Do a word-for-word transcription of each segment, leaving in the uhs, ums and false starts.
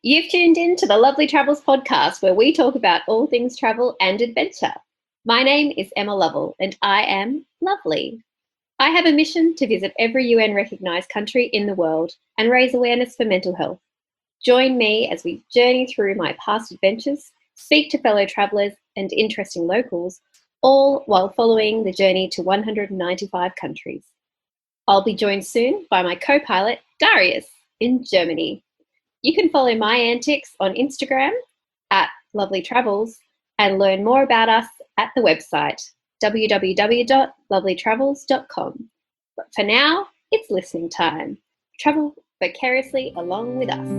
You've tuned in to the Lovely Travels podcast, where we talk about all things travel and adventure. My name is Emma Lovell, and I am lovely. I have a mission to visit every U N-recognised country in the world and raise awareness for mental health. Join me as we journey through my past adventures, speak to fellow travellers and interesting locals, all while following the journey to one hundred ninety-five countries. I'll be joined soon by my co-pilot, Darius, in Germany. You can follow my antics on Instagram at Lovely Travels and learn more about us at the website w w w dot lovely travels dot com. But for now, it's listening time. Travel vicariously along with us.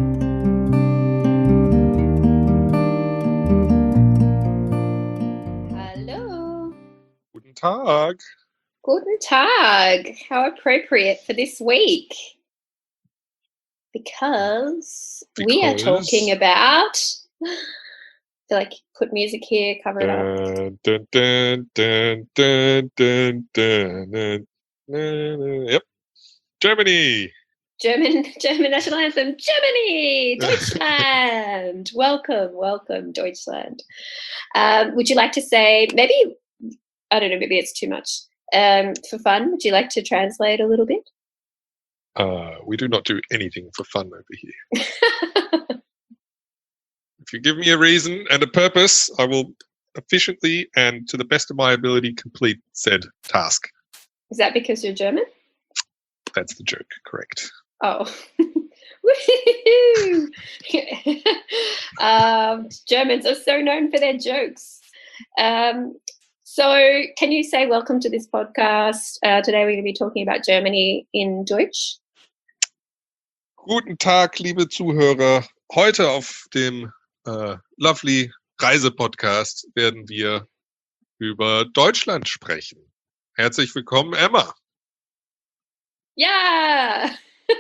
Hello. Guten Tag. Guten Tag. How appropriate for this week. Because, Because we are talking about... I feel like put music here, cover it up. Dun, dun, dun, dun, dun, dun, dun, dun, dun. Yep. Germany. German German national anthem, Germany, Deutschland. welcome, welcome, Deutschland. Um, would you like to say, maybe, I don't know, maybe it's too much. Um, for fun, would you like to translate a little bit? Uh, we do not do anything for fun over here. If you give me a reason and a purpose, I will efficiently and to the best of my ability complete said task. Is that because you're German? That's the joke, correct. Oh. Woohoo! um, Germans are so known for their jokes. Um, so can you say welcome to this podcast? Uh, today we're going to be talking about Germany in Deutsch. Guten Tag, liebe Zuhörer. Heute auf dem äh, Lovely Reise-Podcast werden wir über Deutschland sprechen. Herzlich willkommen, Emma. Yeah.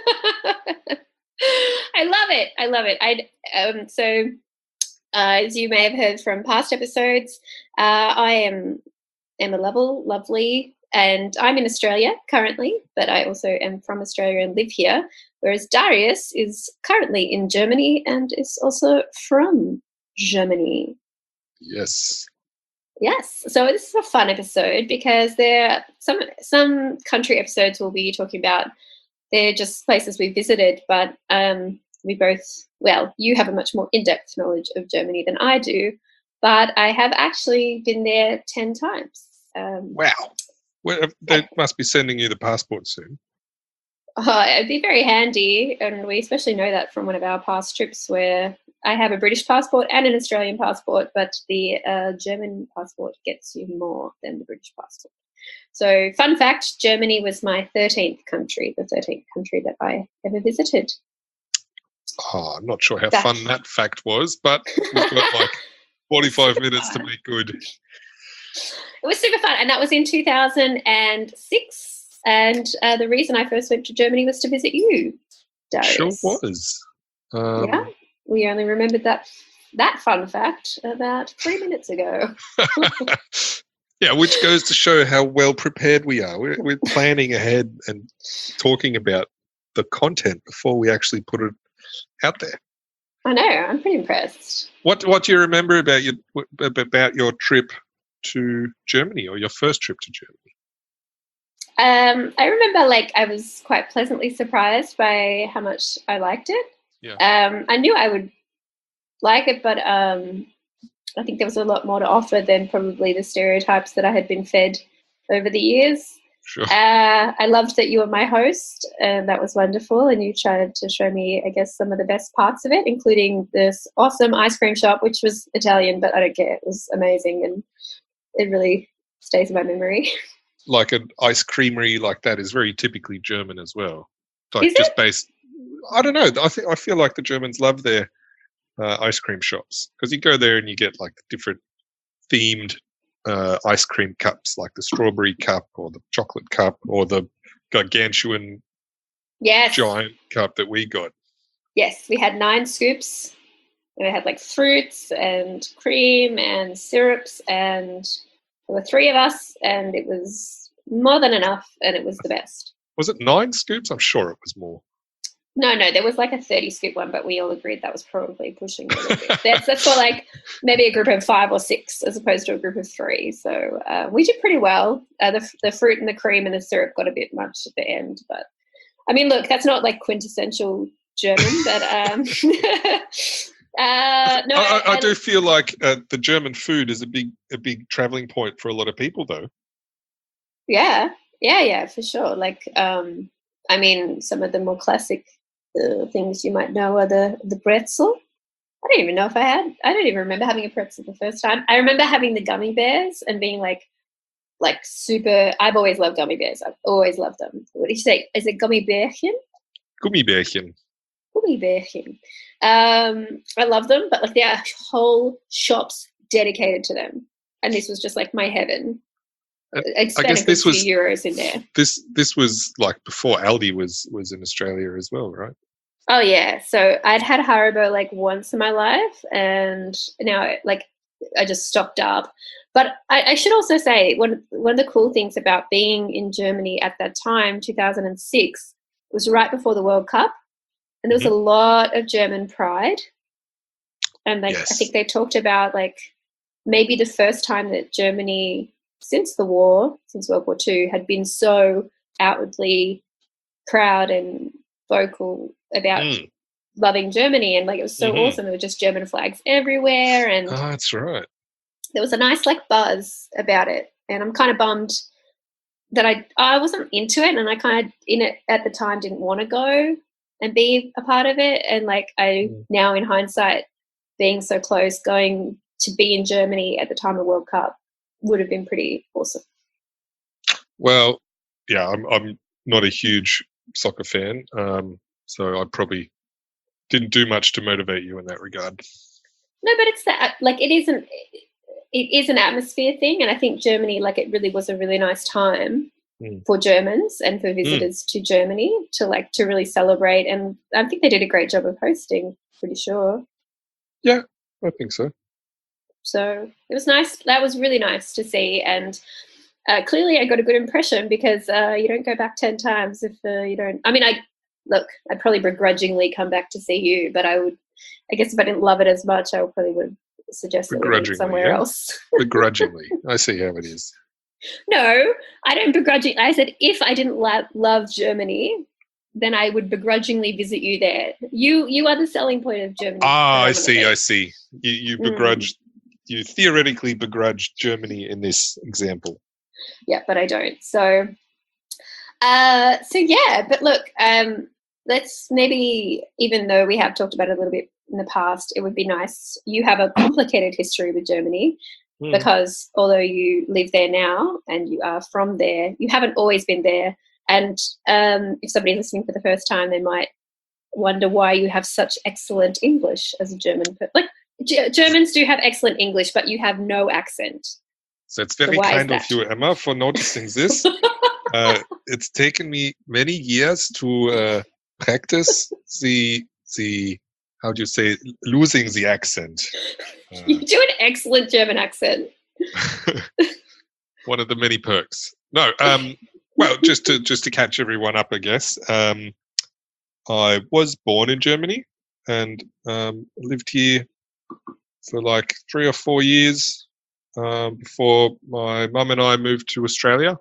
I love it. I love it. I um so uh, as you may have heard from past episodes, uh, I am Emma Lovell, lovely, and I'm in Australia currently, but I also am from Australia and live here, whereas Darius is currently in Germany and is also from Germany. Yes. Yes. So this is a fun episode because there some some country episodes we'll be talking about. They're just places we visited, but um, we both, well, you have a much more in-depth knowledge of Germany than I do, but I have actually been there ten times. Um, wow. Well, they must be sending you the passport soon. Oh, it'd be very handy, and we especially know that from one of our past trips where I have a British passport and an Australian passport, but the uh, German passport gets you more than the British passport. So, fun fact, Germany was my thirteenth country, the thirteenth country that I ever visited. Oh, I'm not sure how that. fun that fact was, but we've got like forty-five minutes to make good. It was super fun, and that was in two thousand six. And uh, the reason I first went to Germany was to visit you, Darius. Sure was. Um, yeah, we only remembered that that fun fact about three minutes ago. Yeah, which goes to show how well prepared we are. We're, we're planning ahead and talking about the content before we actually put it out there. I know. I'm pretty impressed. What What do you remember about your about your trip to Germany, or your first trip to Germany? Um, I remember, like, I was quite pleasantly surprised by how much I liked it. Yeah. Um, I knew I would like it, but um, I think there was a lot more to offer than probably the stereotypes that I had been fed over the years. Sure. Uh, I loved that you were my host, and that was wonderful. And you tried to show me, I guess, some of the best parts of it, including this awesome ice cream shop, which was Italian, but I don't care. It was amazing, and it really stays in my memory. Like an ice creamery like that is very typically German as well. Like is just it? based, I don't know. I think I feel like the Germans love their uh, ice cream shops because you go there and you get like different themed uh, ice cream cups, like the strawberry cup or the chocolate cup or the gargantuan yes. giant cup that we got. Yes, we had nine scoops, and it had like fruits and cream and syrups, and there were three of us, and it was more than enough, and it was the best. Was it nine scoops? I'm sure it was more. No, no, there was like a thirty scoop one, but we all agreed that was probably pushing it a little bit. That's that's for like maybe a group of five or six as opposed to a group of three. So uh, we did pretty well. Uh, the the fruit and the cream and the syrup got a bit much at the end, but I mean, look, that's not like quintessential German, but um, uh, no, I, I, I and- do feel like uh, the German food is a big a big traveling point for a lot of people, though. yeah, yeah, yeah, for sure. Like, um, I mean, some of the more classic uh, things you might know are the the pretzel. I don't even know if I had. I don't even remember having a pretzel the first time. I remember having the gummy bears and being like, like super. I've always loved gummy bears. I've always loved them. What do you say? Is it gummy bearchen? Gummibärchen. Gummibärchen. Um, I love them, but like there are whole shops dedicated to them, and this was just like my heaven. Uh, I'd I spend guess a good this was few euros in there. this this was like before Aldi was was in Australia as well, right? Oh yeah, so I'd had Haribo like once in my life, and now like I just stocked up. But I, I should also say one one of the cool things about being in Germany at that time, two thousand six, was right before the World Cup, and there was Mhm. a lot of German pride. And like I Yes. think they talked about like maybe the first time that Germany since the war, since World War Two, had been so outwardly proud and vocal about Mm. loving Germany, and like it was so Mhm. awesome. There were just German flags everywhere, and Oh, that's right. there was a nice like buzz about it. And I'm kind of bummed that I I wasn't into it, and I kind of in it at the time didn't want to go and be a part of it. And like I Mm. now in hindsight, being so close, going to be in Germany at the time of World Cup would have been pretty awesome. Well, yeah, I'm I'm not a huge soccer fan, um, so I probably didn't do much to motivate you in that regard. No, but it's that like it isn't. It is an atmosphere thing, and I think Germany, like, it really was a really nice time Mm. for Germans and for visitors to Germany to like to really celebrate. And I think they did a great job of hosting. Pretty sure. Yeah, I think so. So it was nice. That was really nice to see, and uh, clearly I got a good impression because uh, you don't go back ten times if uh, you don't. I mean, I look. I'd probably begrudgingly come back to see you, but I would. I guess if I didn't love it as much, I probably would suggest that we meet Begrudgingly, somewhere yeah. else. Begrudgingly, I see how it is. No, I don't begrudging. I said if I didn't lo- love Germany, then I would begrudgingly visit you there. You, you are the selling point of Germany. Ah, I predominantly. see. I see. You you Mm. begrudge. You theoretically begrudge Germany in this example. Yeah, but I don't. So, uh, so yeah. But look, um, let's maybe, even though we have talked about it a little bit in the past, it would be nice. You have a complicated history with Germany. Mm. Because although you live there now and you are from there, you haven't always been there. And um, if somebody's listening for the first time, they might wonder why you have such excellent English as a German. Per- like G- Germans do have excellent English, but you have no accent. So it's very why is kind of that? you, Emma, for noticing this. uh, it's taken me many years to uh, practice the the how do you say losing the accent. Uh, You do an excellent German accent. one of the many perks. No, um, well, just to just to catch everyone up, I guess. Um, I was born in Germany and um, lived here for like three or four years um, before my mum and I moved to Australia.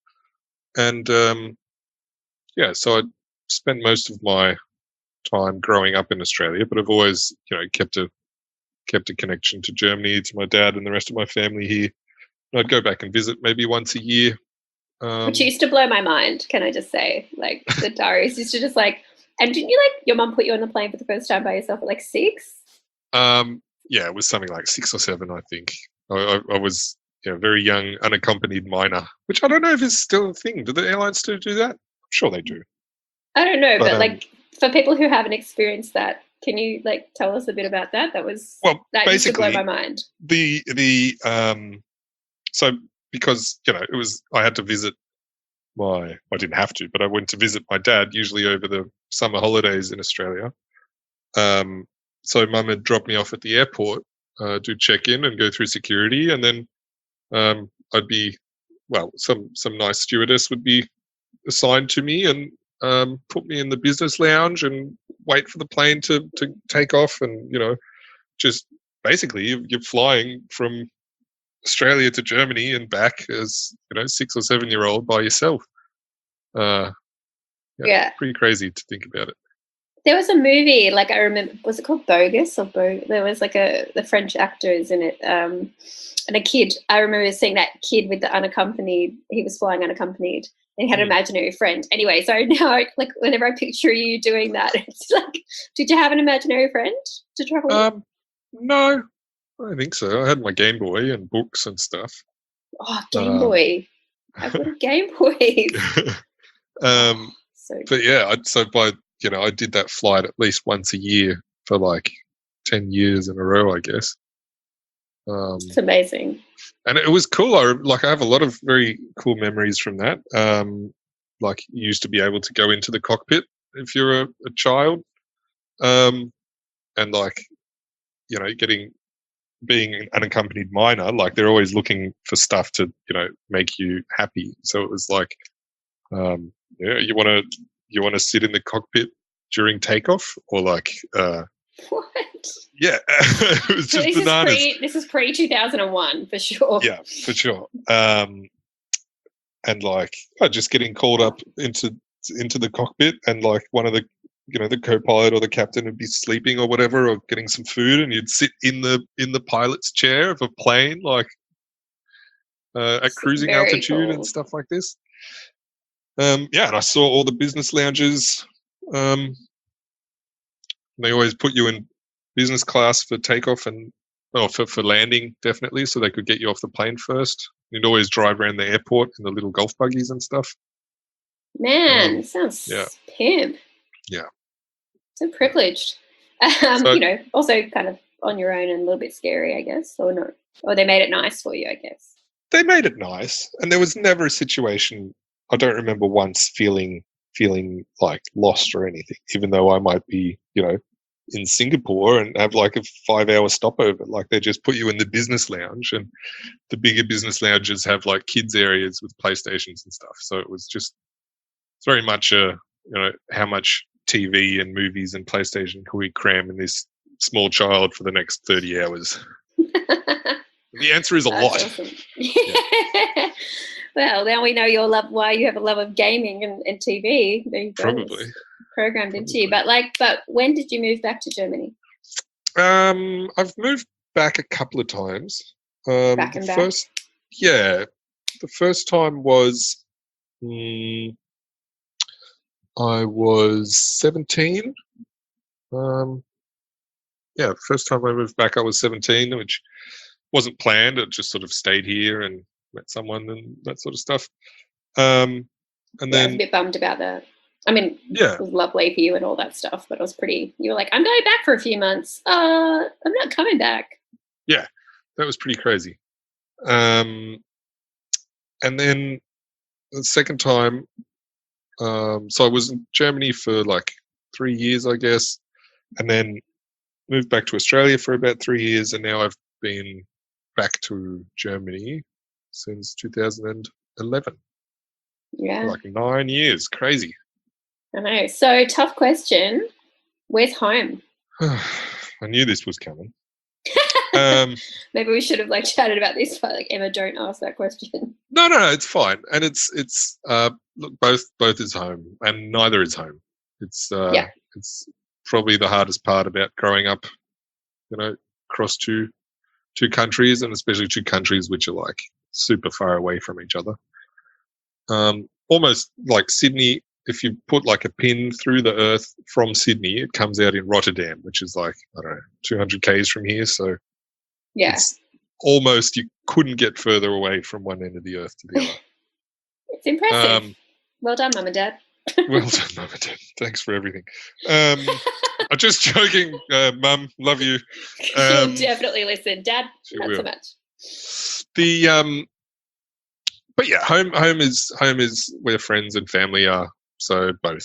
And um, yeah, so I spent most of my time growing up in Australia, but I've always, you know, kept a kept a connection to Germany, to my dad and the rest of my family here. And I'd go back and visit maybe once a year. Um, Which used to blow my mind, can I just say? Like the diaries used to just like, and didn't you like your mum put you on the plane for the first time by yourself at like six? um, yeah, it was something like six or seven, I think. I, I, I was you know, very young, unaccompanied minor, which I don't know if is still a thing. Do the airlines still do that? I'm sure they do. I don't know, But, but, um, like for people who haven't experienced that, can you like tell us a bit about that? That was Well, that used to blow basically, my mind. the the um, so because you know it was I had to visit my I didn't have to, but I went to visit my dad usually over the summer holidays in Australia. Um, so mum had dropped me off at the airport uh, to check in and go through security, and then um, I'd be well, some some nice stewardess would be assigned to me, and um, put me in the business lounge and wait for the plane to to take off, and you know, just basically you're, you're flying from Australia to Germany and back as you know six or seven year old by yourself. Uh, yeah, Yeah. pretty crazy to think about it. There was a movie, like I remember, was it called Bogus or Bo? There was like a the French actors in it, um, and a kid. I remember seeing that kid with the unaccompanied. He was flying unaccompanied, and he had an Hmm. imaginary friend. Anyway, so now, like, whenever I picture you doing that, it's like, did you have an imaginary friend to travel with? Um, no, I don't think so. I had my Game Boy and books and stuff. Oh, Game Um, Boy! I've got a Game Boy. um, So but yeah, I, so by you know, I did that flight at least once a year for like ten years in a row, I guess. Um, it's amazing. and it was cool. I like I have a lot of very cool memories from that. Um, like you used to be able to go into the cockpit if you're a, a child, um, and like you know, getting being an unaccompanied minor, like they're always looking for stuff to you know make you happy. So it was like, um, yeah, you want to you want to sit in the cockpit during takeoff, or like, uh, What? yeah, it was So just this bananas. is pre. This is pre two thousand and one for sure. Yeah, for sure. Um, and like, oh, just getting called up into into the cockpit, and like one of the you know the co-pilot or the captain would be sleeping or whatever, or getting some food, and you'd sit in the in the pilot's chair of a plane, like uh, at It's cruising very altitude cool. and stuff like this. Um, yeah, and I saw all the business lounges. Um, they always put you in business class for takeoff and oh, for, for landing, definitely, so they could get you off the plane first. You'd always drive around the airport in the little golf buggies and stuff. Man, Um, sounds yeah. pimp. Yeah. So privileged. Um, So- you know, also kind of on your own and a little bit scary, I guess, or not. Or they made it nice for you, I guess. They made it nice, and there was never a situation. I don't remember once feeling feeling like lost or anything, even though I might be, you know, in Singapore and have like a five-hour stopover. Like they just put you in the business lounge, and the bigger business lounges have like kids areas with PlayStations and stuff. So it was just it's very much a you know how much T V and movies and PlayStation can we cram in this small child for the next thirty hours? The answer is a That's lot. awesome. Well, now we know your love, why you have a love of gaming and, and T V. There you go. Probably. It's programmed into you. Probably. But like, but when did you move back to Germany? Um, I've moved back a couple of times. Um, Back the and back? first, yeah, the first time was mm, I was seventeen. Um, yeah, first time I moved back, I was seventeen, which wasn't planned. It just sort of stayed here and met someone and that sort of stuff. Um, and Yeah, I was a then bit bummed about that. I mean, yeah, it was lovely for you and all that stuff, but it was pretty. You were like, "I'm going back for a few months. Uh, I'm not coming back." that was pretty crazy. Um, and then the second time, um, so I was in Germany for like three years, I guess, and then moved back to Australia for about three years, and now I've been back to Germany since two thousand eleven. Yeah, Like nine years, crazy. I know. So tough question. Where's home? I knew this was coming. Um, Maybe we should have like chatted about this, but like Emma, don't ask that question. no, no, no, it's fine, and it's it's uh, look, both both is home, and neither is home. It's uh, Yeah. it's probably the hardest part about growing up, you know, across two two countries, and especially two countries which are like super far away from each other. Um, almost like Sydney. If you put like a pin through the earth from Sydney, it comes out in Rotterdam, which is like I don't know, two hundred k's from here. So Yeah, it's almost you couldn't get further away from one end of the earth to the other. it's impressive. Um, Well done, Mum and Dad. well done, Mum and Dad. Thanks for everything. Um, I'm just joking, uh, Mum. Love you. Um, She'll definitely listen. Dad, she not will. so much. The um, but yeah, home home is home is where friends and family are. So both.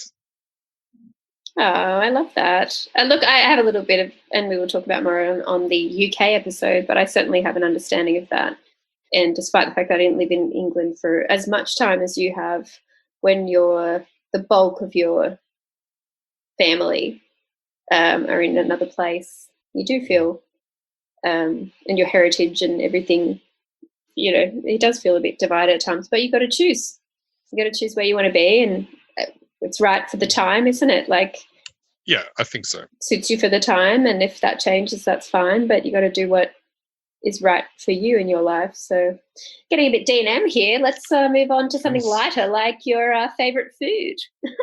Oh, I love that. Uh, look, I have a little bit of, and we will talk about more on, on the U K episode, but I certainly have an understanding of that. And despite the fact that I didn't live in England for as much time as you have, when you're the bulk of your family um, are in another place, you do feel, um, and your heritage and everything, you know, it does feel a bit divided at times, but you've got to choose. You got to choose where you want to be, and it's right for the time, isn't it? Like, yeah, I think so. Suits you for the time, and if that changes, that's fine, but you got to do what is right for you in your life. So getting a bit D and M here, let's uh, move on to something lighter, like your uh, favourite food.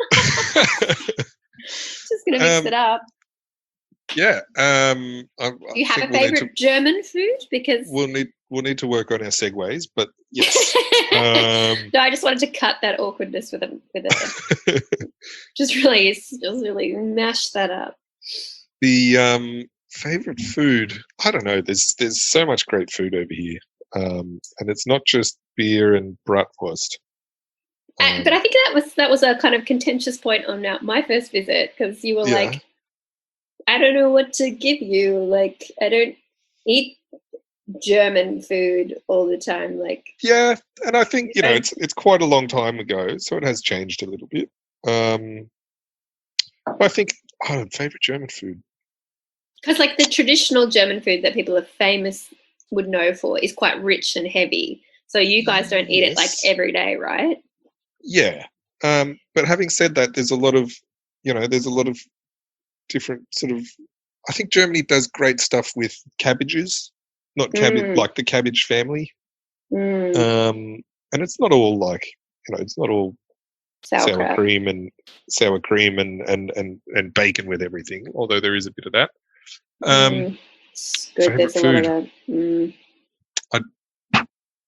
Just going to mix um, it up. Yeah. Um, I, do you I have a we'll favourite to, German food? Because we'll need we'll need to work on our segues, but yes. um, no, I just wanted to cut that awkwardness with a with a just really just really mash that up. The um, favourite food, I don't know. There's there's so much great food over here, um, and it's not just beer and bratwurst. Um, uh, but I think that was that was a kind of contentious point on uh, my first visit, because you were yeah. like, I don't know what to give you. Like, I don't eat German food all the time. Like, yeah, and I think, you know, it's it's quite a long time ago, so it has changed a little bit. Um, I think, oh, favorite German food. Because like the traditional German food that people are famous would know for is quite rich and heavy. So you guys don't eat yes. it like every day, right? Yeah. Um, but having said that, there's a lot of, you know, there's a lot of different sort of, I think Germany does great stuff with cabbages, not cabbage, mm. like the cabbage family. Mm. Um, and it's not all like, you know, it's not all Sauerkraut. sour cream and sour cream and, and, and, and bacon with everything, although there is a bit of that. Um, mm. It's good. There's a food. lot of that. Mm. I,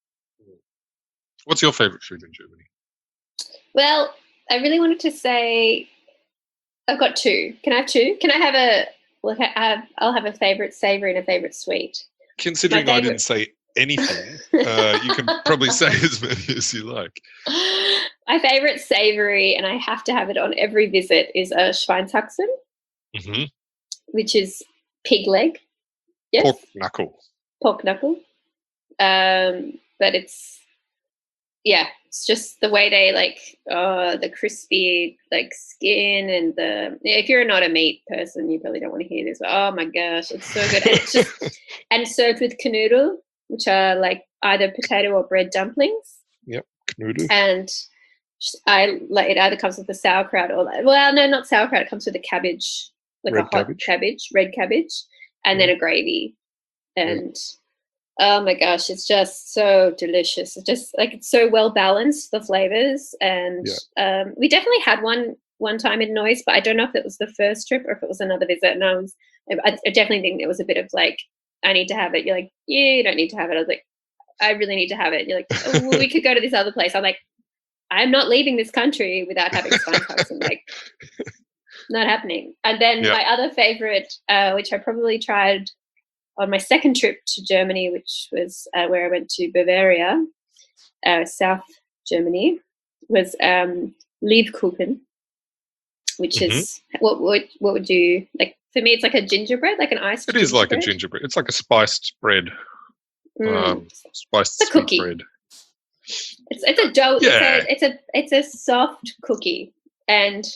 what's your favorite food in Germany? Well, I really wanted to say I've got two. Can I have two? Can I have a? Well, I have, I'll have a favorite savoury and a favorite sweet. Considering I didn't say anything, uh, you can probably say as many as you like. My favourite savoury, and I have to have it on every visit, is a Schweinshaxen, mm-hmm. which is pig leg. Yes. Pork knuckle. Pork knuckle. Um, but it's, yeah, it's just the way they like, uh, the crispy like skin and the, if you're not a meat person, you probably don't want to hear this, but oh my gosh, it's so good. And it's just, and served with knödel, which are like either potato or bread dumplings. Yep, knödel. And I like it either comes with the sauerkraut or, well, no, not sauerkraut. It comes with a cabbage, like red a hot cabbage. cabbage, red cabbage, and mm. then a gravy. And mm. oh my gosh, it's just so delicious. It's just like it's so well balanced, the flavors. And yeah. um, we definitely had one one time in Neuss, but I don't know if it was the first trip or if it was another visit. And I was, I, I definitely think it was a bit of like, I need to have it. You're like, yeah, you don't need to have it. I was like, I really need to have it. You're like, oh, well, we could go to this other place. I'm like, I'm not leaving this country without having Schweinshaxen. Like, not happening. And then yeah. my other favorite, uh, which I probably tried on my second trip to Germany, which was uh, where I went to Bavaria, uh, South Germany, was um, Lebkuchen, which mm-hmm. is what would what would you like? For me, it's like a gingerbread, like an iced. It is like a gingerbread. It's like a spiced bread, mm. um, spiced it's a cookie. bread. It's it's a dough. Yeah. It's a it's a it's a soft cookie, and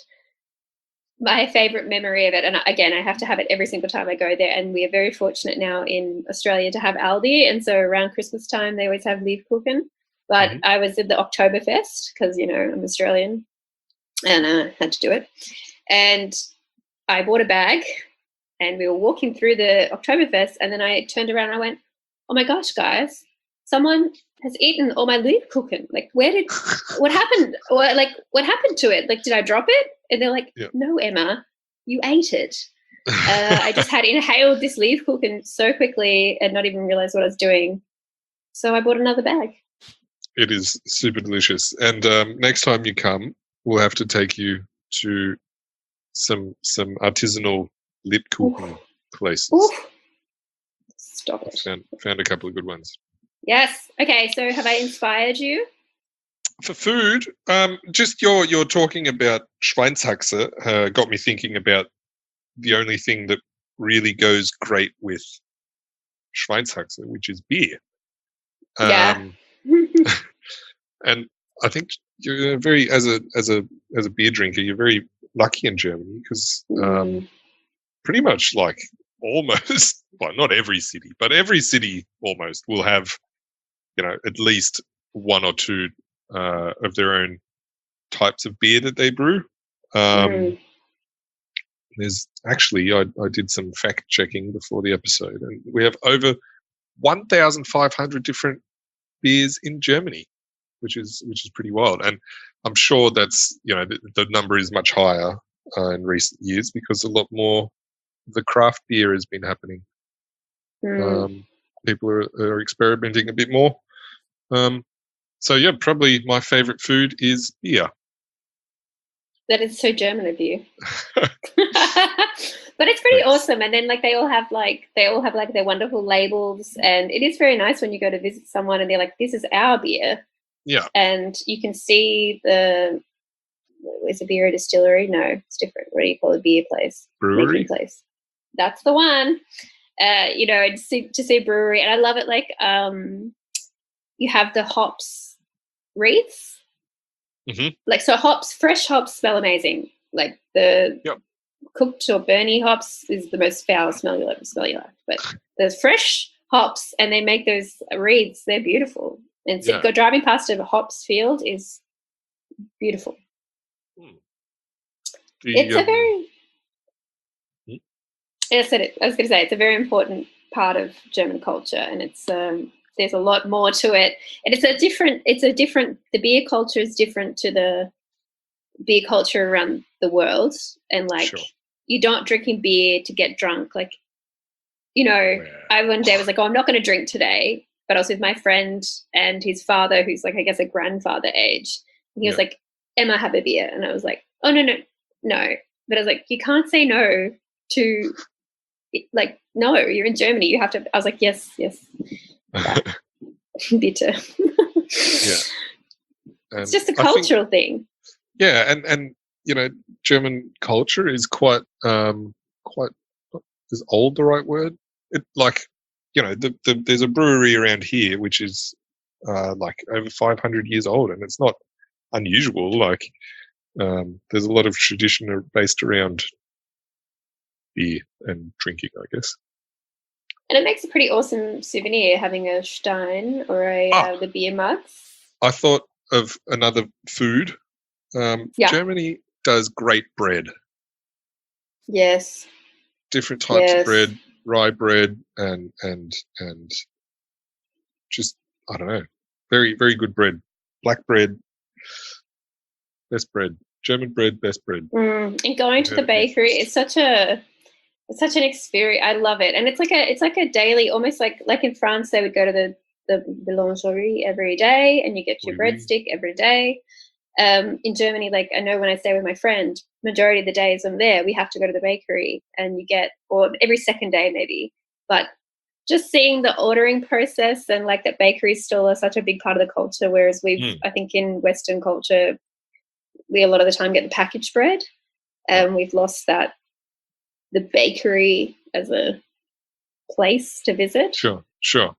my favorite memory of it, and again, I have to have it every single time I go there. And we are very fortunate now in Australia to have Aldi, and so around Christmas time they always have Lebkuchen. But mm-hmm. I was at the Oktoberfest because you know I'm Australian, and I uh, had to do it. And I bought a bag, and we were walking through the Oktoberfest, and then I turned around and I went, "Oh my gosh, guys! Someone has eaten all my Lebkuchen. Like, where did? What happened? Or like, what happened to it? Like, did I drop it?" And they're like, yep. "No, Emma, you ate it. Uh, I just had inhaled this Lebkuchen so quickly and not even realize what I was doing. So I bought another bag." It is super delicious. And um, next time you come, we'll have to take you to some some artisanal Lebkuchen Oof. places. Oof. Stop it. Found, found a couple of good ones. Yes. Okay. So have I inspired you? For food, um, just your your talking about Schweinshaxe uh, got me thinking about the only thing that really goes great with Schweinshaxe, which is beer. Yeah. Um, and I think you're very as a as a as a beer drinker, you're very lucky in Germany because um, Mm. pretty much like almost well, not every city, but every city almost will have you know at least one or two uh, of their own types of beer that they brew. Um, Mm. There's actually I, I did some fact checking before the episode, and we have over one thousand five hundred different beers in Germany, which is which is pretty wild. And I'm sure that's you know the, the number is much higher uh, in recent years because a lot more of the craft beer has been happening. Mm. Um, people are, are experimenting a bit more. Um, so yeah, probably my favorite food is beer. That is so German of you. But it's pretty Thanks. awesome. And then like they all have like they all have like their wonderful labels, and it is very nice when you go to visit someone and they're like, "This is our beer," Yeah, and you can see the is a beer a distillery? No, it's different. What do you call a beer place? brewery. Making place. That's the one. Uh, you know, to see, to see a brewery, and I love it. Like, um, you have the hops wreaths. Mhm. Like, so hops, fresh hops smell amazing. Like the Yep. cooked or burny hops is the most foul smell you'll ever smell in your life. But the fresh hops, and they make those wreaths. They're beautiful. And so Yeah. go driving past a hops field is beautiful. The, It's a um, very Hmm? I said it. I was going to say it's a very important part of German culture, and it's um, there's a lot more to it. And it's a different. It's a different. The beer culture is different to the beer culture around the world. And like, Sure. you don't drinking beer to get drunk. Like, you know, Wow. I one day was like, oh, I'm not going to drink today. But I was with my friend and his father, who's like, I guess, a grandfather age. And he was Yeah. like, Emma, have a beer. And I was like, oh, no, no, no. But I was like, you can't say no to, like, no, you're in Germany. You have to. I was like, yes, yes. Bitte. Yeah. Um, It's just a I think- cultural thing. Yeah, and and you know, German culture is quite um quite is old the right word? It like you know, the, the, there's a brewery around here which is uh like over five hundred years old, and it's not unusual. Like um, there's a lot of tradition based around beer and drinking, I guess. And it makes a pretty awesome souvenir having a Stein or a Ah. uh, the beer mugs. I thought of another food. Um, Yeah. Germany does great bread. Yes. Different types Yes. of bread, rye bread, and and and just I don't know, very very good bread. Black bread, best bread. German bread, best bread. Mm. And going to Heard the it here bakery first. is such a it's such an experience. I love it, and it's like a it's like a daily, almost like like in France they would go to the the boulangerie every day, and you get your Oui, oui. breadstick every day. Um, in Germany, like I know when I stay with my friend, majority of the days I'm there, we have to go to the bakery, and you get, or every second day maybe, but just seeing the ordering process and like that bakeries still are such a big part of the culture, whereas we've, Mm. I think in Western culture, we a lot of the time get the packaged bread, and we've lost that, the bakery as a place to visit. Sure, sure.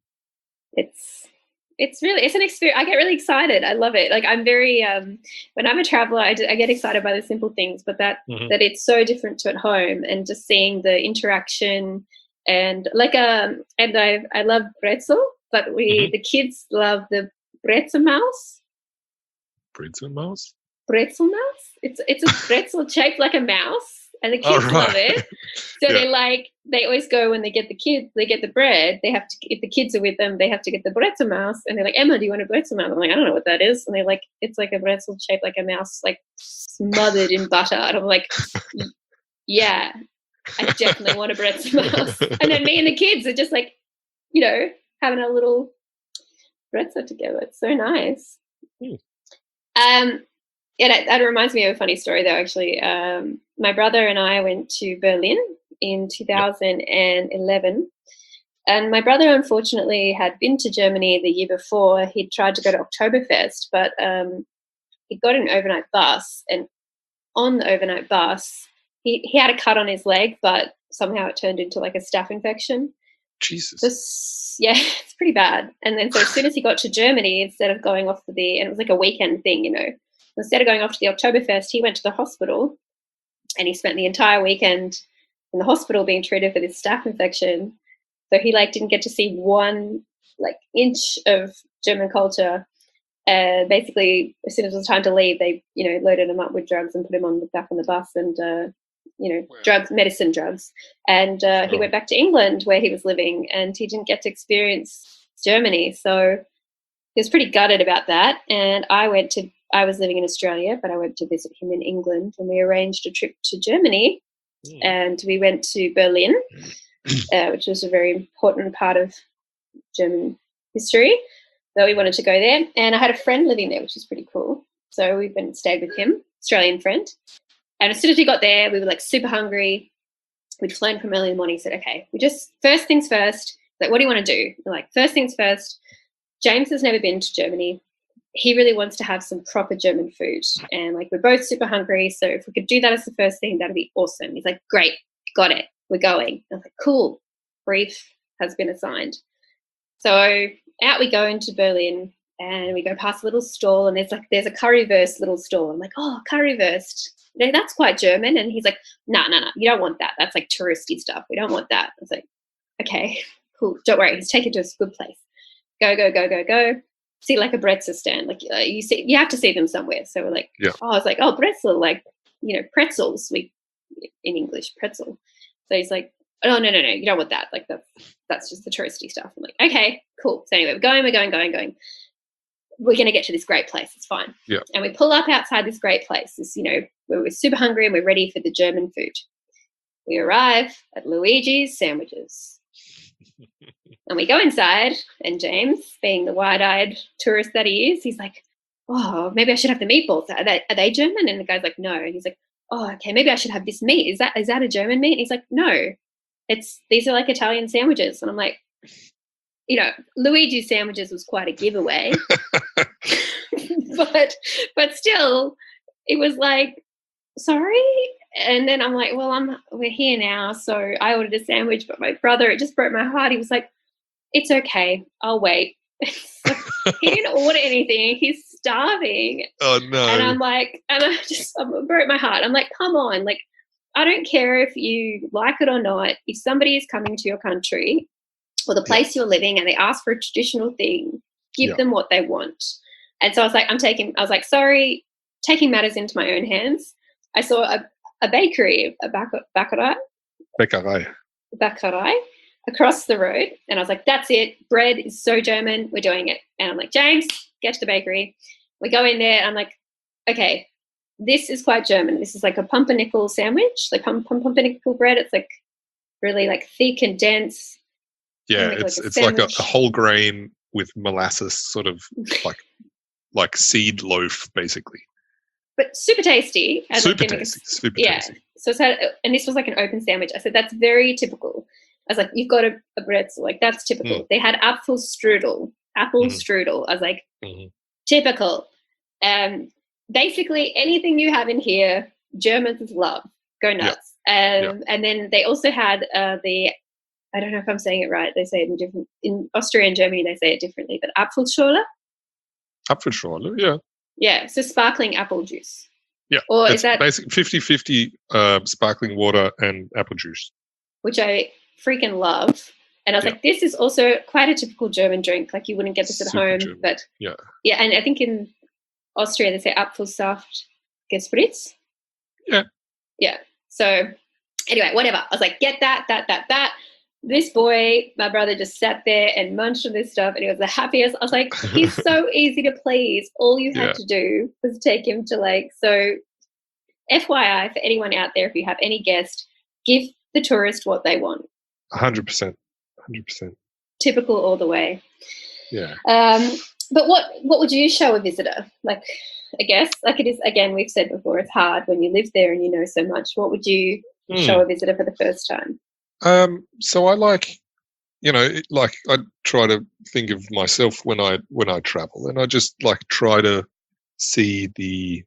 It's it's really it's an experience. I get really excited. I love it. Like I'm very um when I'm a traveler, I, d- I get excited by the simple things, but that Mhm. that it's so different to at home, and just seeing the interaction, and like um and I I love pretzel, but we Mhm. the kids love the pretzel mouse. Breads and mouse. Pretzel mouse. It's it's a pretzel shaped like a mouse, and the Oh, kids love right. it. So Yeah. they like they always go when they get the kids, they get the bread. They have to, if the kids are with them, they have to get the pretzel mouse, and they're like, Emma, do you want a pretzel mouse? I'm like, I don't know what that is, and they're like, it's like a pretzel shaped like a mouse, like smothered in butter. And I'm like, "Y- yeah, I definitely want a pretzel mouse. And then me and the kids are just like, you know, having a little pretzel together. It's so nice. Hmm. Um, yeah, that, that reminds me of a funny story though. Actually, um, my brother and I went to Berlin in two thousand eleven, and my brother unfortunately had been to Germany the year before. He'd tried to go to Oktoberfest, but um, he got an overnight bus, and on the overnight bus, he, he had a cut on his leg, but somehow it turned into like a staph infection. Jesus. This, yeah, it's pretty bad. And then so as soon as he got to Germany, instead of going off to the, and it was like a weekend thing, you know, instead of going off to the Oktoberfest, he went to the hospital and he spent the entire weekend in the hospital being treated for this staph infection. So he like didn't get to see one like inch of German culture. Uh, basically, as soon as it was time to leave, they, you know, loaded him up with drugs and put him on the back on the bus and, uh, you know, Wow. drugs, medicine drugs. And uh, he Sure. went back to England where he was living and he didn't get to experience Germany. So he was pretty gutted about that. And I went to, I was living in Australia, but I went to visit him in England and we arranged a trip to Germany. Mm. And we went to Berlin, uh, which was a very important part of German history. So we wanted to go there. And I had a friend living there, which was pretty cool. So we went and stayed with him, Australian friend. And as soon as we got there, we were like super hungry. We'd flown from early in the morning. Said, okay, we just, first things first, like, what do you want to do? We're like, first things first, James has never been to Germany. He really wants to have some proper German food. And like, we're both super hungry. So if we could do that as the first thing, that'd be awesome. He's like, great, got it. We're going. I was like, cool. Brief has been assigned. So out we go into Berlin and we go past a little stall and there's like, there's a currywurst little stall. I'm like, oh, currywurst. No, that's quite German. And he's like, no, no, no, you don't want that. That's like touristy stuff. We don't want that. I was like, okay, cool. Don't worry. Let's take it to a good place. Go, go, go, go, go. See like a pretzel stand. Like uh, you see, you have to see them somewhere. So we're like, Yeah. oh, I was like, oh, pretzel, like, you know, pretzels. We in English, pretzel. So he's like, oh, no, no, no, you don't want that. Like that's, that's just the touristy stuff. I'm like, okay, cool. So anyway, we're going, we're going, going, going. We're going to get to this great place. It's fine. Yeah. And we pull up outside this great place. This, you know, where we're super hungry and we're ready for the German food. We arrive at Luigi's Sandwiches. And we go inside and James, being the wide-eyed tourist that he is, he's like, oh, maybe I should have the meatballs. Are they, are they German? And the guy's like, no. And he's like, oh, okay, maybe I should have this meat. Is that is that a German meat? And he's like, no. It's these are like Italian sandwiches. And I'm like, you know, Luigi's Sandwiches was quite a giveaway. but but still, it was like, sorry. And then I'm like, well, I'm we're here now. So I ordered a sandwich, but my brother, it just broke my heart. He was like, it's okay, I'll wait. So he didn't order anything. He's starving. Oh no. And I'm like, and I just I broke my heart. I'm like, come on, like, I don't care if you like it or not. If somebody is coming to your country or the place yeah. you're living and they ask for a traditional thing, give yeah. them what they want. And so I was like, I'm taking, I was like, sorry, taking matters into my own hands. I saw a, a bakery, a bäckerei, Bäckerei, bäckerei across the road. And I was like, that's it. Bread is so German. We're doing it. And I'm like, James, get to the bakery. We go in there. And I'm like, okay, this is quite German. This is like a pumpernickel sandwich, like pump, pump, pumpernickel bread. It's like really like thick and dense. Yeah, it's like it's like a, a whole grain with molasses, sort of like like seed loaf, basically. But super tasty. And super like, tasty. A, super yeah. tasty. So it's had, and this was like an open sandwich. I said, that's very typical. I was like, you've got a, a pretzel. Like, that's typical. Mm. They had apple strudel. Apple mm. strudel. I was like, mm. typical. Um, basically, anything you have in here, Germans love. Go nuts. Yeah. Um, yeah. And then they also had uh, the, I don't know if I'm saying it right. They say it in different, in Austria and Germany, they say it differently, but Apfelschorle. Apfelschorle, yeah. Yeah, so sparkling apple juice. Yeah, or it's is that basically fifty-fifty uh, sparkling water and apple juice. Which I freaking love. And I was yeah. like, this is also quite a typical German drink. Like, you wouldn't get this at Super home. German. But yeah. Yeah, and I think in Austria they say Apfelsaft gespritzt. Yeah. Yeah. So anyway, whatever. I was like, get that, that, that, that. This boy, my brother, just sat there and munched on this stuff and he was the happiest. I was like, he's so easy to please. All you had yeah. to do was take him to like, so F Y I for anyone out there, if you have any guest, give the tourist what they want. one hundred percent. one hundred percent. Typical all the way. Yeah. Um, but what, what would you show a visitor? Like, I guess, like it is, again, we've said before, it's hard when you live there and you know so much. What would you mm. show a visitor for the first time? Um, so I like, you know, it, like I try to think of myself when I when I travel, and I just like try to see the,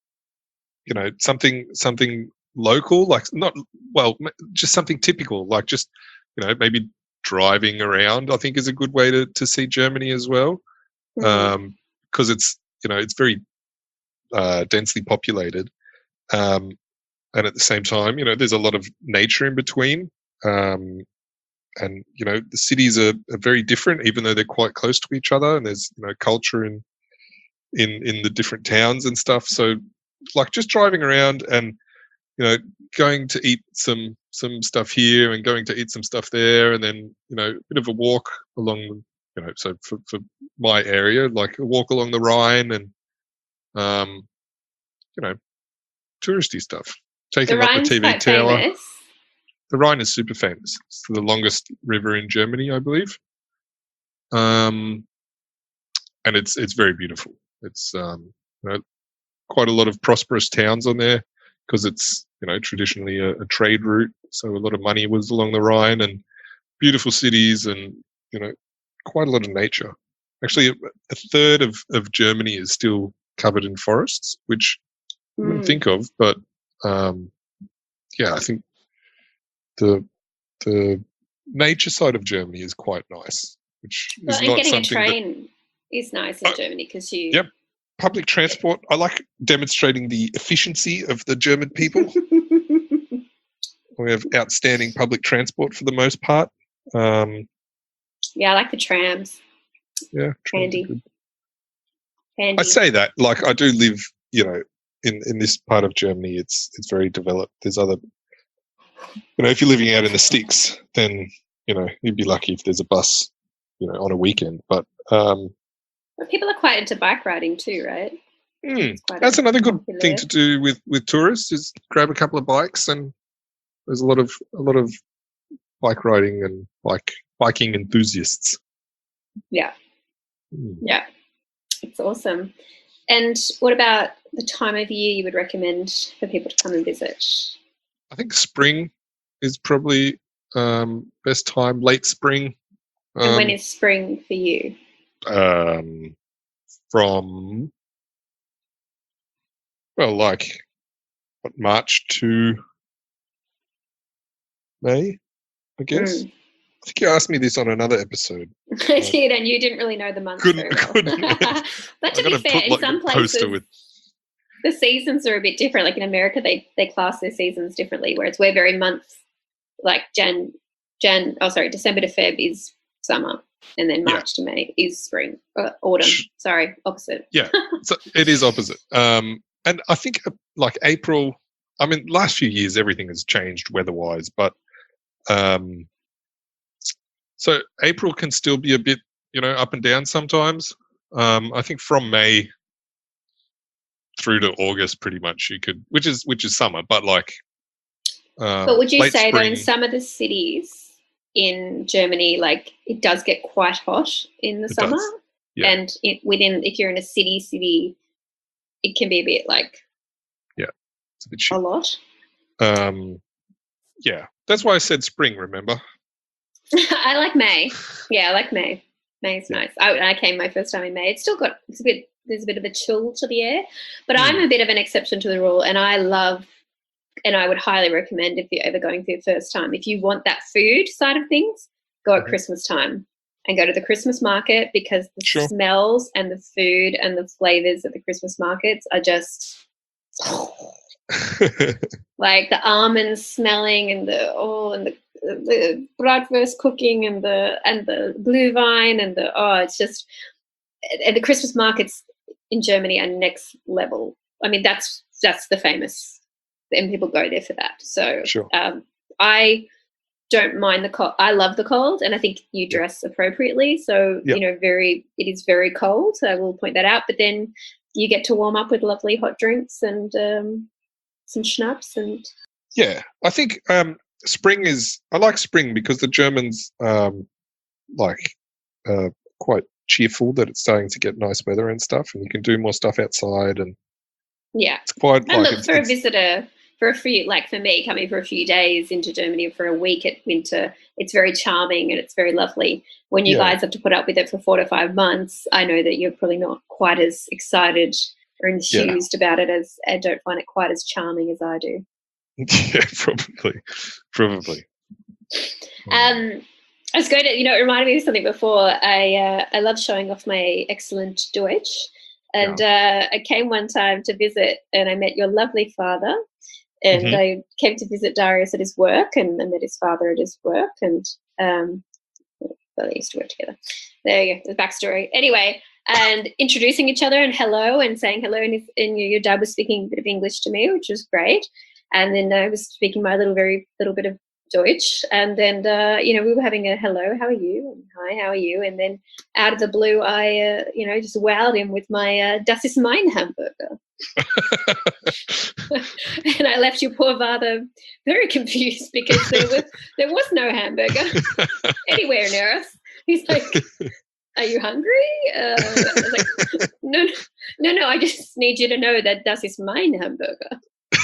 you know, something something local, like not well, just something typical, like just, you know, maybe driving around, I think, is a good way to to see Germany as well, Mhm. um, because it's you know it's very uh, densely populated, um, and at the same time, you know, there's a lot of nature in between. Um, and you know the cities are, are very different, even though they're quite close to each other, and there's you know culture in in in the different towns and stuff. So like just driving around and you know going to eat some some stuff here and going to eat some stuff there, and then you know a bit of a walk along, you know so for, for my area, like a walk along the Rhine, and um you know touristy stuff, The taking up the Rhine's T V quite tower. famous. The Rhine is super famous. It's the longest river in Germany, I believe. Um, and it's it's very beautiful. It's um, you know, quite a lot of prosperous towns on there because it's you know traditionally a, a trade route. So a lot of money was along the Rhine, and beautiful cities, and you know quite a lot of nature. Actually, a, a third of, of Germany is still covered in forests, which you wouldn't Mm. think of, but um, yeah, I think the the nature side of Germany is quite nice, which Well, is and not getting a something that train is nice in Oh, Germany because you. yep. Public transport. I like demonstrating the efficiency of the German people. We have outstanding public transport for the most part. Um, Yeah, I like the trams. yeah, trams are Handy. good. Handy. I say that like I do live, you know, in in this part of Germany. It's it's very developed. There's other, you know, if you're living out in the sticks, then you know you'd be lucky if there's a bus, you know, on a weekend. But um, But people are quite into bike riding too, right? mm, It's quite that's a another good popular- thing to do with with tourists is grab a couple of bikes, and there's a lot of a lot of bike riding and bike biking enthusiasts. Yeah, Mm. yeah, it's awesome. And what about the time of year you would recommend for people to come and visit? I think spring is probably um, best time. Late spring. Um, And when is spring for you? um, from well, like what, March to May, I guess. Mm. I think you asked me this on another episode. I did, and you didn't really know the months Couldn't, very well. couldn't. But to I be gotta fair, put in like some a poster places, with. the seasons are a bit different. Like in America, they they class their seasons differently, whereas we're very months. Like Jan, Jan. Oh, sorry, December to Feb is summer, and then Yeah. March to May is spring, uh, autumn. Sh- Sorry, opposite. Yeah, so it is opposite. Um, and I think uh, like April. I mean, last few years everything has changed weather-wise, but um, so April can still be a bit, you know, up and down sometimes. Um, I think from May through to August, pretty much you could, which is which is summer, but like. Um, But would you late say though, in spring, some of the cities in Germany, like it does get quite hot in the It summer, does, yeah. and it, within if you're in a city, city, it can be a bit like it's a bit shit. a lot. Um, yeah, that's why I said spring. Remember? I like May. Yeah, I like May. May's Yeah. nice. I, I came my first time in May. It's still got it's a bit. There's a bit of a chill to the air, but I'm Mm. a bit of an exception to the rule, and I love. And I would highly recommend if you're ever going for your first time, if you want that food side of things, go at Mhm. Christmas time and go to the Christmas market because the Sure. smells and the food and the flavors at the Christmas markets are just like the almonds smelling and the oh and the the bratwurst cooking and the and the blue vine and the oh it's just and the Christmas markets in Germany are next level. I mean that's that's the famous and people go there for that. So Sure. um, I don't mind the cold. I love the cold, and I think you Yeah. dress appropriately. So Yeah. you know, very it is very cold. So I will point that out. But then you get to warm up with lovely hot drinks and um, some schnapps and Yeah, I think um, spring is. I like spring because the Germans um, like uh, quite cheerful that it's starting to get nice weather and stuff, and you can do more stuff outside, and yeah. it's quite And like look it's, for a it's visitor. For a few, like for me, coming for a few days into Germany for a week at winter, it's very charming and it's very lovely. When you Yeah. guys have to put up with it for four to five months, I know that you're probably not quite as excited or enthused about it as, and don't find it quite as charming as I do. yeah, probably, probably. Um, I was going to, you know, it reminded me of something before. I uh, I love showing off my excellent Deutsch. And Yeah. uh, I came one time to visit and I met your lovely father. And Hmm. I came to visit Darius at his work and I met his father at his work. And um, well, they used to work together. There you go, the backstory. Anyway, and introducing each other and hello and saying hello. And, his, and your dad was speaking a bit of English to me, which was great. And then I was speaking my little, very little bit of Deutsch. And then, uh, you know, we were having a hello, how are you? And hi, how are you? And then out of the blue, I, uh, you know, just wowed him with my uh, Das ist mein Hamburger. And I left your poor father very confused because there was, there was no hamburger anywhere near us. He's like, are you hungry? Uh, I was like, no, no, no, I just need you to know that das ist mein Hamburger.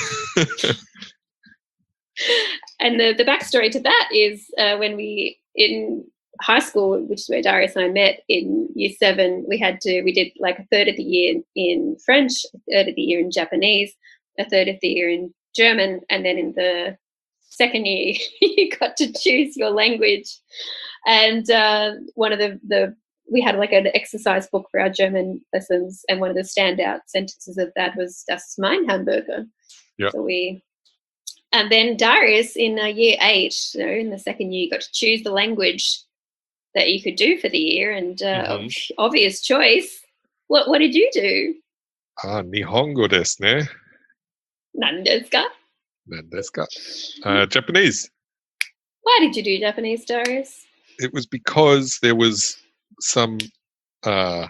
And the, the backstory to that is uh, when we, in high school, which is where Darius and I met in year seven, we had to, we did like a third of the year in, in French, a third of the year in Japanese, a third of the year in German, and then in the second year, you got to choose your language. And uh, one of the, the, we had like an exercise book for our German lessons, and one of the standout sentences of that was Das ist mein Hamburger. Yeah. So we, and then Darius in uh, year eight, you know, in the second year, you got to choose the language that you could do for the year, and uh, Mhm. obvious choice. What what did you do? Ah, Nihongo desu ne. Nan desu ka? Nan desu ka? Uh, Japanese. Why did you do Japanese, Darius? It was because there was some uh,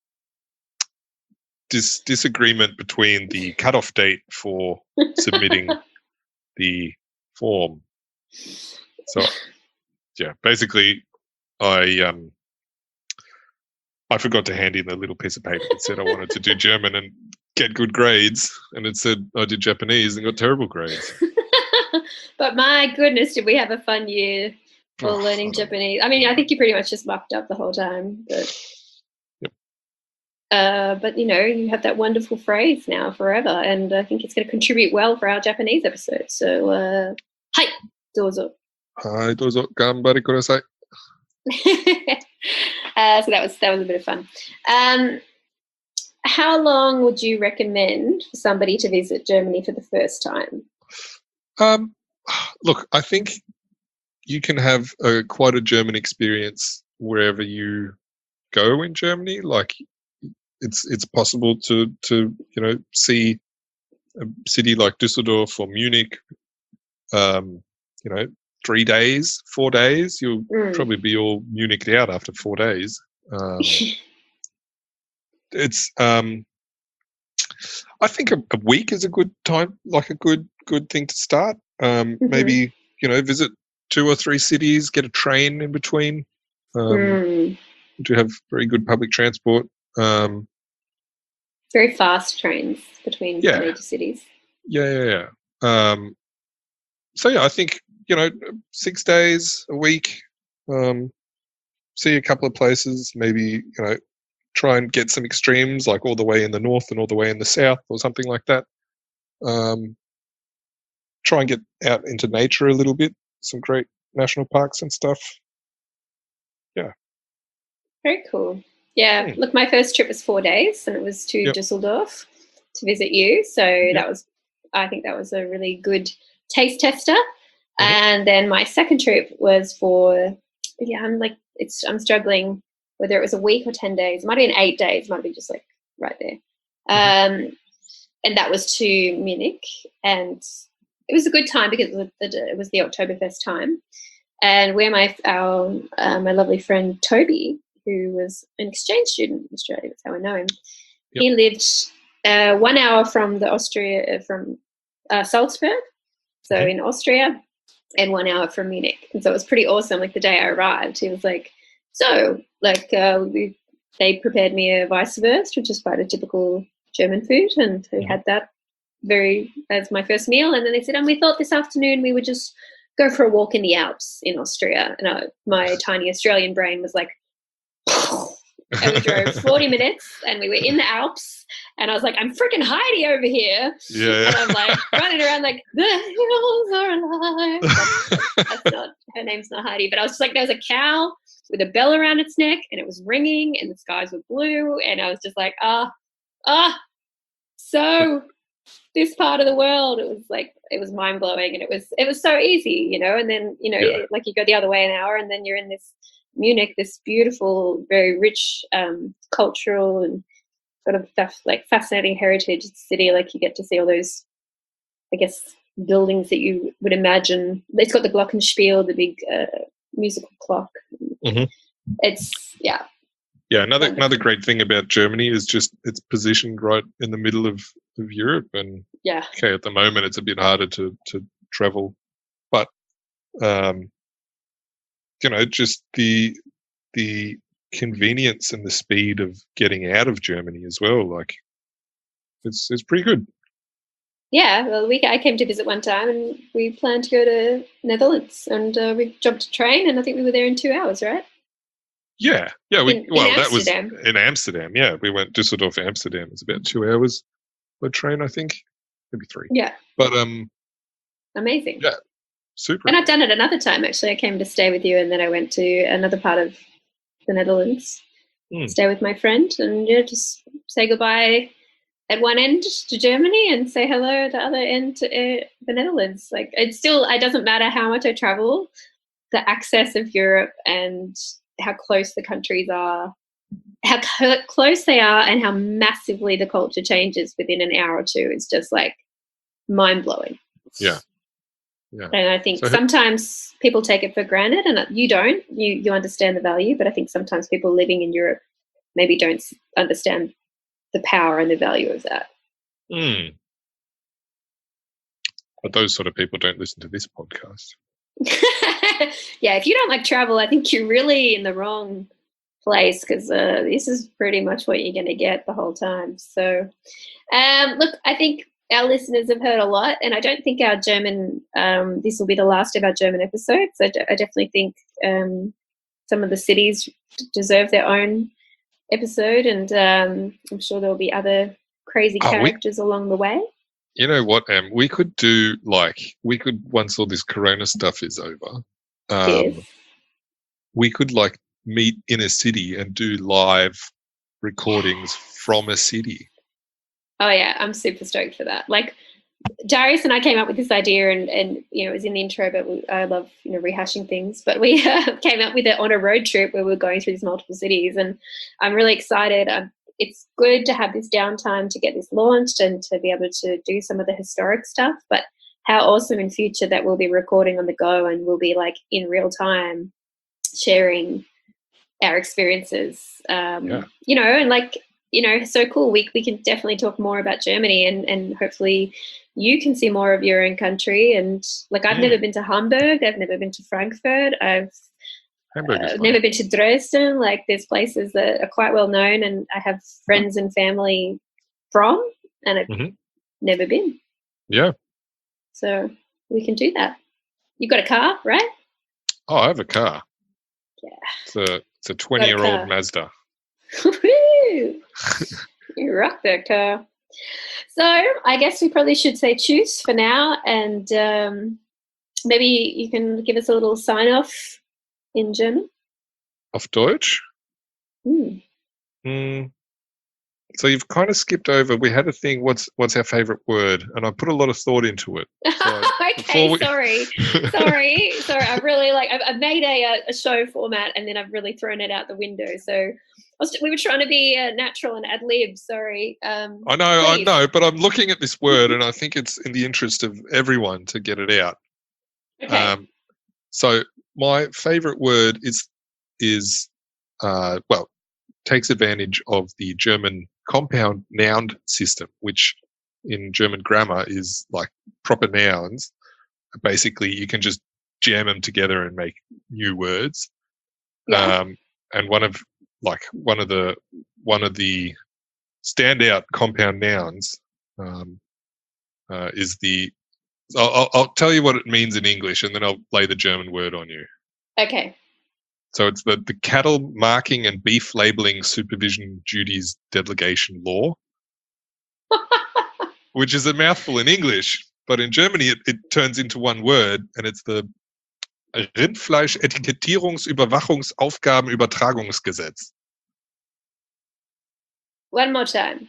dis- disagreement between the cutoff date for submitting the form. So, yeah, basically, I um, I forgot to hand in a little piece of paper that said I wanted to do German and get good grades, and it said I did Japanese and got terrible grades. But my goodness, did we have a fun year for Oh, learning I don't know. Japanese? I mean, I think you pretty much just mucked up the whole time, but Yep. uh, but you know, you have that wonderful phrase now forever, and I think it's going to contribute well for our Japanese episode. So, uh, hi, dozo. Hai, dozo, ganbare kudasai. uh, so that was that was a bit of fun. Um, how long would you recommend for somebody to visit Germany for the first time? Um, look, I think you can have a quite a German experience wherever you go in Germany. Like, it's it's possible to to you know see a city like Düsseldorf or Munich. Um, you know, three days, four days, you'll Mm. probably be all Munich'd out after four days. Um, it's um, I think a, a week is a good time, like a good good thing to start. Um, Mhm. Maybe you know visit two or three cities, get a train in between. Um, Mm. We do have very good public transport. Um, Very fast trains between Yeah. major cities. yeah, yeah, yeah. Um, so yeah, I think you know six days a week. Um, see a couple of places. Maybe you know try and get some extremes, like all the way in the north and all the way in the south, or something like that. Um, try and get out into nature a little bit. Some great national parks and stuff. Very cool. Yeah. Hmm. Look, my first trip was four days, and it was to Yep. Dusseldorf to visit you. So that was, I think, that was a really good taste tester. Mhm. And then my second trip was for, yeah, I'm like, it's, I'm struggling whether it was a week or ten days. It might have been eight days. It might have been just like right there. Mhm. Um, and that was to Munich, and it was a good time because it was the, it was the Oktoberfest time, and where my our uh, my lovely friend Toby, who was an exchange student in Australia, that's how I know him. Yep. He lived uh, one hour from the Austria from uh, Salzburg, so Mhm. in Austria, and one hour from Munich. And so it was pretty awesome. Like the day I arrived, he was like, "So, like, uh, we they prepared me a Weisswurst, which is quite a typical German food, and we Mhm. had that very as my first meal. And then they said, and we thought this afternoon we would just go for a walk in the Alps in Austria." And I, my tiny Australian brain was like, and we drove forty minutes and we were in the Alps and I was like, I'm freaking Heidi over here. Yeah. And I'm like running around like, the hills are alive. That's, that's not, her name's not Heidi, but I was just like, there was a cow with a bell around its neck and it was ringing and the skies were blue. And I was just like, ah, ah, so this part of the world, it was like, it was mind blowing and it was, it was so easy, you know, and then, you know, Yeah. like you go the other way an hour and then you're in this Munich, this beautiful, very rich um, cultural and sort of stuff, like fascinating heritage city. Like you get to see all those, I guess, buildings that you would imagine. It's got the glockenspiel, the big uh, musical clock. Mhm. It's yeah, Yeah, another Wonderful. another great thing about Germany is just it's positioned right in the middle of, of Europe, and yeah, okay, at the moment it's a bit harder to to travel, but um, you know, just the the convenience and the speed of getting out of Germany as well. Like, it's it's pretty good. yeah. Well, we I came to visit one time and we planned to go to Netherlands and uh, we jumped a train and I think we were there in two hours, right? Yeah, yeah. We In- in well, that was Amsterdam. in Amsterdam. Yeah, we went Düsseldorf, Amsterdam. It's about two hours by train, I think, maybe three. Yeah, But um, amazing. yeah, super. And I've done it another time actually. I came to stay with you and then I went to another part of the Netherlands, Mm. stay with my friend and yeah, just say goodbye at one end to Germany and say hello at the other end to uh, the Netherlands. Like it's still, it doesn't matter how much I travel, the access of Europe and how close the countries are, how c- close they are and how massively the culture changes within an hour or two is just like mind blowing. Yeah. Yeah. And I think So who- sometimes people take it for granted and you don't, you, you understand the value, but I think sometimes people living in Europe maybe don't s- understand the power and the value of that. Mm. But those sort of people don't listen to this podcast. Yeah, if you don't like travel, I think you're really in the wrong place because uh, this is pretty much what you're going to get the whole time. So, um, look, I think our listeners have heard a lot, and I don't think our German, um, this will be the last of our German episodes. I, d- I definitely think um, some of the cities d- deserve their own episode, and um, I'm sure there'll be other crazy Oh, we- characters along the way. You know what, Em? We could do like we could once all this Corona stuff is over. Um, Yes. we could like meet in a city and do live recordings from a city. Oh yeah, I'm super stoked for that. Like Darius and I came up with this idea, and and you know it was in the intro, but we, I love you know rehashing things. But we uh, came up with it on a road trip where we were going through these multiple cities, and I'm really excited. Um, it's good to have this downtime to get this launched and to be able to do some of the historic stuff. But how awesome in future that we'll be recording on the go and we'll be like in real time sharing our experiences. Um, Yeah. You know, and like you know, so cool. We we can definitely talk more about Germany, and and hopefully you can see more of your own country. And like I've Mm. never been to Hamburg, I've never been to Frankfurt, I've Hamburg is uh, fun. never been to Dresden. Like there's places that are quite well known, and I have friends and family from, and I've Mhm. never been. Yeah. So we can do that. You've got a car, right? Oh, I have a car. Yeah. It's a it's a twenty year old car. Mazda. Woo! You rock that car. So I guess we probably should say tschüss for now, and um, maybe you can give us a little sign off in German. Auf Deutsch? Hmm. Mm. So you've kind of skipped over. We had a thing. What's what's our favorite word? And I put a lot of thought into it. So okay, before we- sorry, sorry, sorry. I really like. I've, I've made a a show format, and then I've really thrown it out the window. So I was, we were trying to be uh, natural and ad lib. Sorry. Um, I know, please. I know, but I'm looking at this word, and I think it's in the interest of everyone to get it out. Okay. Um, so my favorite word is is uh, well takes advantage of the German compound noun system, which in German grammar is like proper nouns. Basically, you can just jam them together and make new words. Yeah. Um, and one of like one of the one of the standout compound nouns um, uh, is the. I'll, I'll, I'll tell you what it means in English, and then I'll lay the German word on you. Okay. So it's the, the Cattle Marking and Beef Labeling Supervision Duties Delegation Law, which is a mouthful in English, but in Germany it, it turns into one word, and it's the Rindfleisch-Etikettierungs-Überwachungsaufgabenübertragungsgesetz. One more time.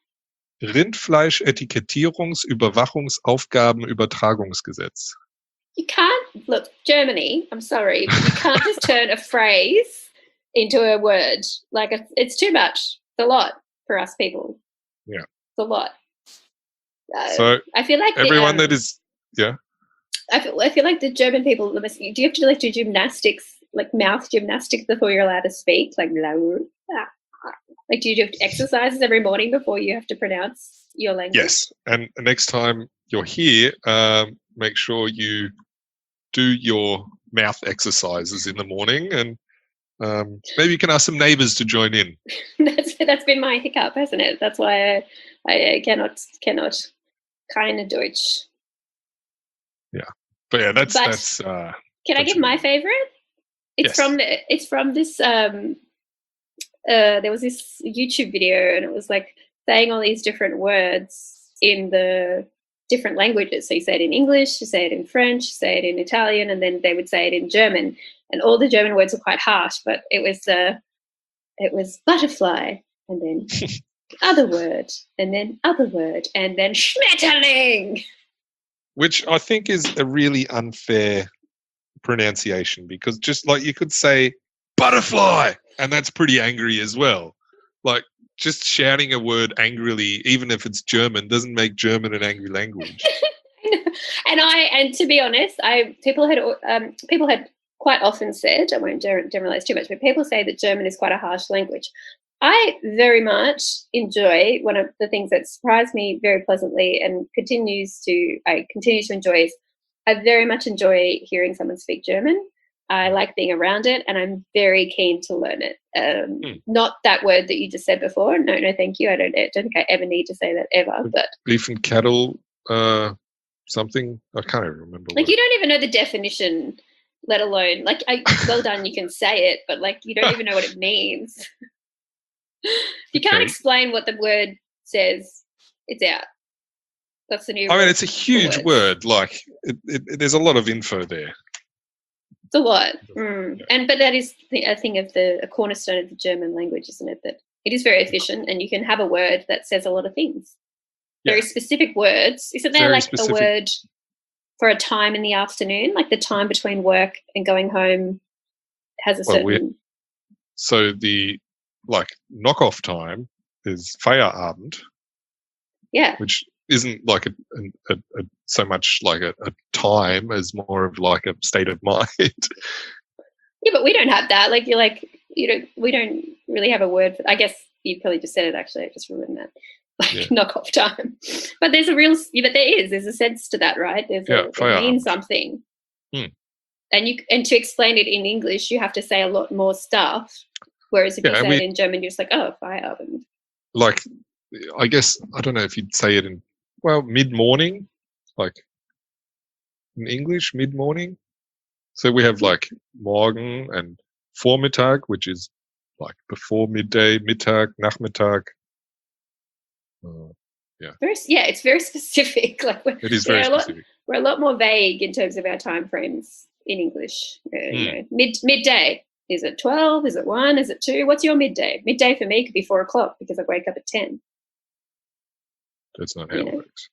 Rindfleisch-Etikettierungs-Überwachungsaufgabenübertragungsgesetz. You can't, look, Germany, I'm sorry, but you can't just turn a phrase into a word. Like, it's, it's too much. It's a lot for us people. Yeah. It's a lot. Uh, so I feel like everyone the, um, that is, yeah. I feel, I feel like the German people, do you have to do like do gymnastics, like mouth gymnastics before you're allowed to speak? Like, like do you do exercises every morning before you have to pronounce your language? Yes. And next time you're here, um, make sure you do your mouth exercises in the morning, and um, maybe you can ask some neighbours to join in. that's that's been my hiccup, hasn't it? That's why I, I cannot cannot keine Deutsch. Yeah, but yeah, that's but that's. Uh, can that's I give my favorite? It's yes. from the, it's from this. Um, uh, there was this YouTube video, and it was like saying all these different words in the different languages. So you say it in English, you say it in French, you say it in Italian, and then they would say it in German. And all the German words are quite harsh, but it was uh, it was butterfly, and then other word, and then other word, and then Schmetterling. Which I think is a really unfair pronunciation, because just like you could say butterfly, and that's pretty angry as well. Like, just shouting a word angrily, even if it's German, doesn't make German an angry language. and I, and to be honest, I people had um, people had quite often said, I won't generalize too much, but people say that German is quite a harsh language. I very much enjoy, one of the things that surprised me very pleasantly and continues to I continue to enjoy is I very much enjoy hearing someone speak German. I like being around it, and I'm very keen to learn it. Um, mm. Not that word that you just said before. No, no, thank you. I don't, I don't think I ever need to say that ever. But beef and cattle, uh, something I can't even remember. Like what. You don't even know the definition, let alone like. I, well done, you can say it, but like you don't even know what it means. If you okay. can't explain what the word says, it's out. That's the new. I mean, it's a huge word. Like, it, it, it, there's a lot of info there. It's a lot, mm. yeah. and but that is the, a thing of the a cornerstone of the German language, isn't it? That it is very efficient, and you can have a word that says a lot of things. Yeah. Very specific words. Isn't there very like specific. a word for a time in the afternoon, like the time between work and going home has a well, certain. So the like knockoff time is Feierabend. Yeah. Which isn't like a, a, a so much like a, a time as more of like a state of mind. Yeah, but we don't have that. Like you're like you don't. We don't really have a word for. I guess you probably just said it. Actually, I just remembered that. Like yeah. knock off time. But there's a real. Yeah, but there is. There's a sense to that, right? There's yeah, a, it means something. Hmm. And you and to explain it in English, you have to say a lot more stuff. Whereas if yeah, you say we, it in German, you're just like, oh, Feierabend. Like, I guess I don't know if you'd say it in. Well, mid-morning, like in English, mid-morning. So we have like Morgen and Vormittag, which is like before midday, Mittag, Nachmittag. Uh, yeah. Very, yeah, it's very specific. Like we're, it is very a specific. Lot, we're a lot more vague in terms of our time frames in English. Uh, mm. you know, mid midday. Is it twelve? Is it one? Is it two? What's your midday? Midday for me could be four o'clock because I wake up at ten. That's not how you it know? works.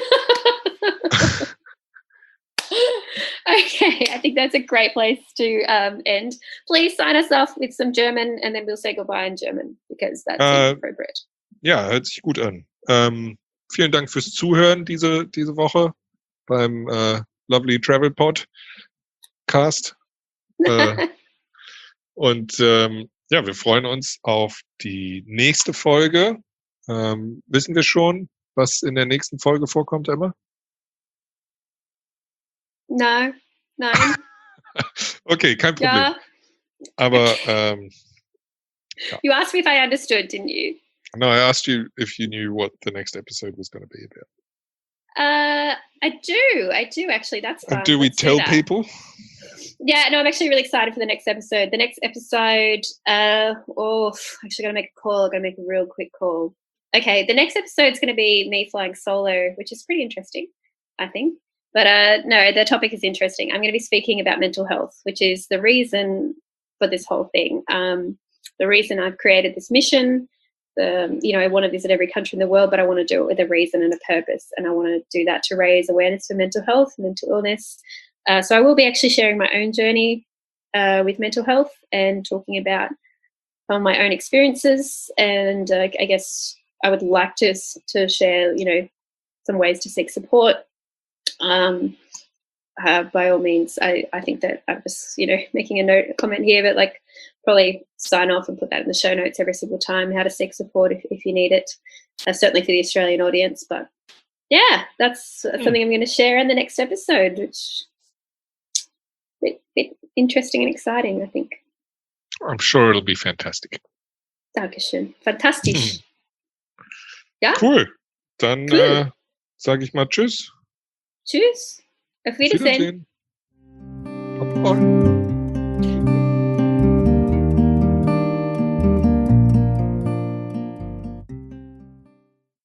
Okay, I think that's a great place to um, end. Please sign us off with some German, and then we'll say goodbye in German because that's uh, appropriate. Ja, hört sich gut an. Ähm, vielen Dank fürs Zuhören diese diese Woche beim äh, Lovely Travel Podcast. Äh, und ähm, ja, wir freuen uns auf die nächste Folge. Ähm, wissen wir schon, was in der nächsten Folge vorkommt, Emma? No, nein. Okay, kein Problem. Ja. Aber ähm, ja. You asked me if I understood, didn't you? No, I asked you if you knew what the next episode was going to be about. Uh, I do. I do actually. That's fun. And do we Let's tell do people? Yeah, no, I'm actually really excited for the next episode. The next episode, uh, oh, actually, got to make a call. Got to make a real quick call. Okay, the next episode is going to be me flying solo, which is pretty interesting, I think. But uh, no, the topic is interesting. I'm going to be speaking about mental health, which is the reason for this whole thing. Um, the reason I've created this mission. The, you know, I want to visit every country in the world, but I want to do it with a reason and a purpose, and I want to do that to raise awareness for mental health, mental illness. Uh, so I will be actually sharing my own journey uh, with mental health and talking about some of my own experiences. And uh, I guess I would like to to share, you know, some ways to seek support. Um, uh, by all means, I, I think that I'm just, you know, making a note, a comment here, but like probably sign off and put that in the show notes every single time, how to seek support if, if you need it, uh, certainly for the Australian audience. But yeah, that's mm. something I'm going to share in the next episode, which Bit, bit interesting and exciting, I think. I'm sure it'll be fantastic. Dankeschön. Fantastisch. Ja? Cool. Dann cool. Äh, sage ich mal Tschüss. Tschüss. Auf Wiedersehen. Auf Wiedersehen. Bye.